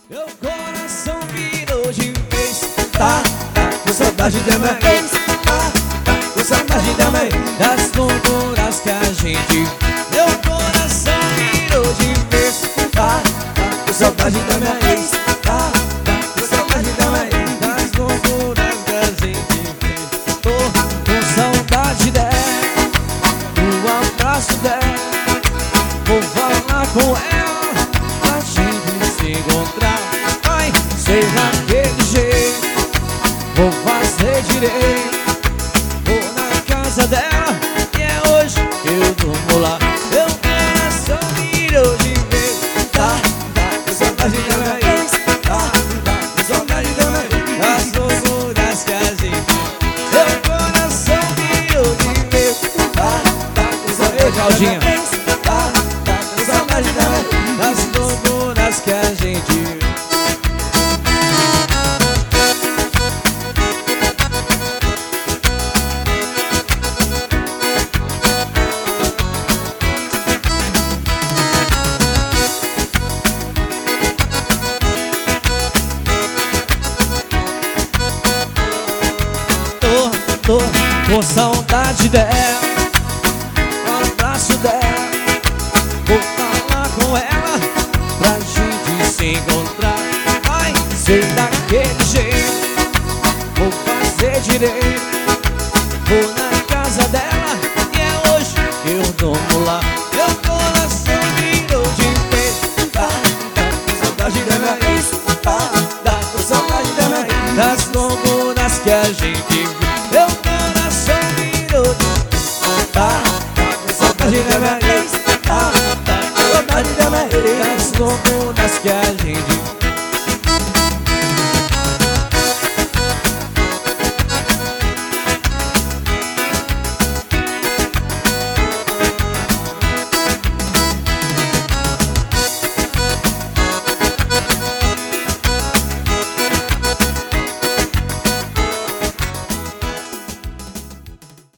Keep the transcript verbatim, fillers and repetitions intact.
Meu coração virou de vez. Tá, tá com saudade da minha ex. Tá, tá com saudade da minha ex. Das loucuras que a gente. Meu coração virou de vez. Tá, tá com saudade da minha ex. Tá, tá com saudade da minha ex. Das loucuras que a gente fez. Tô com saudade dela, do abraço dela. Vou falar com ela pra gente se encontrar. Ai, sei daquele jeito, vou fazer direito. Vou na casa dela e é hoje que eu durmo lá. Meu coração virou de vez. Tá, tá com saudade da minha ex. Tá, tá com saudade da minha ex. As loucuras que a gente. Meu coração virou de vez. Tá, tá com saudade da minha ex. Tá, tá com saudade da minha ex. Das loucuras que a gente. Tô com saudade dela, um abraço dela. Vou falar com ela pra gente se encontrar. Vai ser daquele jeito, vou fazer direito. Vou na casa dela e é hoje que eu durmo lá. Meu coração virou de vez. Tá, tá com saudade da minha ex. Tá, tá com saudade da minha ex. Das loucuras que a gente viu. Meu coração virou de vez. Tá, tá com saudade da minha ex. Tá, tá com saudade da minha ex. Das loucuras que a gente